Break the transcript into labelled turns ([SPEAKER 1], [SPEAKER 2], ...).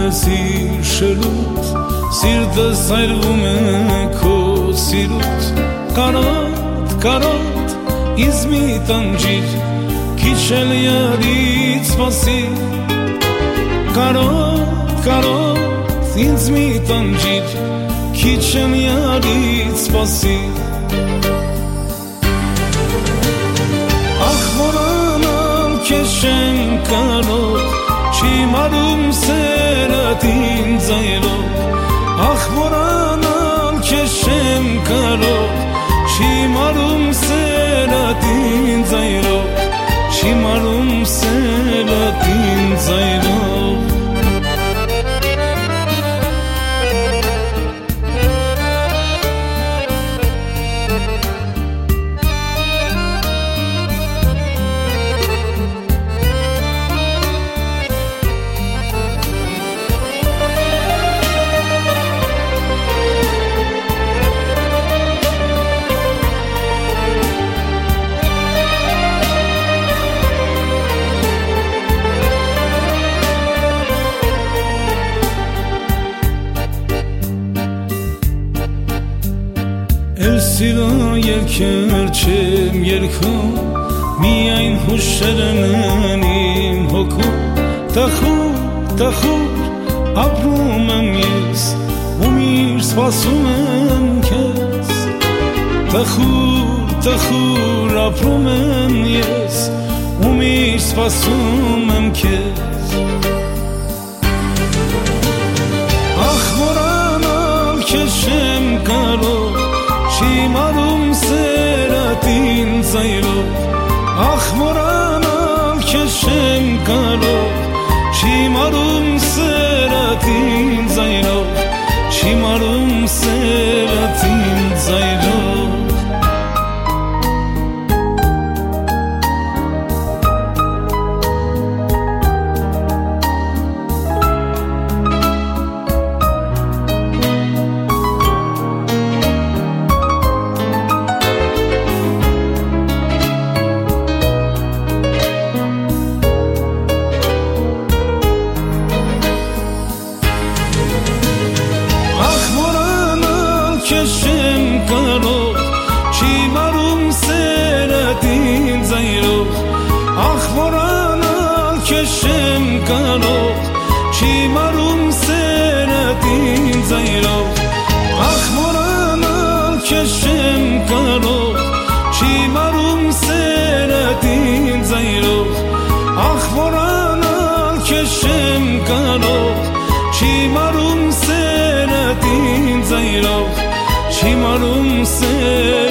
[SPEAKER 1] սիր շրուտ, սիրտս այրվում է քո սիրուտ, կարոտ, ինձ մի տանջիր, քիչ էլ յարից սպասիր, կարոտ, ինձ մի տանջիր, քիչ էլ յարից սպասիր, ախ որանալ քեզ չեմ կարող, չիմանում սերդ ինձ այրով, ախ որանալ քեզ չեմ կարող, չիմանում սերդ ինձ այրով, չիմանում սերդ ինձ այրով, Սիրո երկեր չեմ երգում, միայն հուշերն են իմ հոգում, տխուր ապրում եմ ես, ու միշտ սպասում եմ քեզ, տխուր ապրում եմ ես, ու միշտ սպասում եմ քեզ, ախ որանալ քեզ չեմ կարող, չիմանում սերդ ինձ այրով, ախ որանալ քեզ չեմ կարող, չիմանում սերդ ինձ այրով, չիմանում սերդ ինձ այրով, քեզ չեմ կարող, չիմանում սերդ ինձ այրով, ախ որանալ քեզ չեմ կարող, չիմանում սերդ ինձ այրով, ախ որանալ քեզ չեմ կարող, չիմանում սերդ ինձ այրով, ախ որանալ քեզ չեմ կարող, չիմանում սերդ ինձ այրով, չիմանում սերդ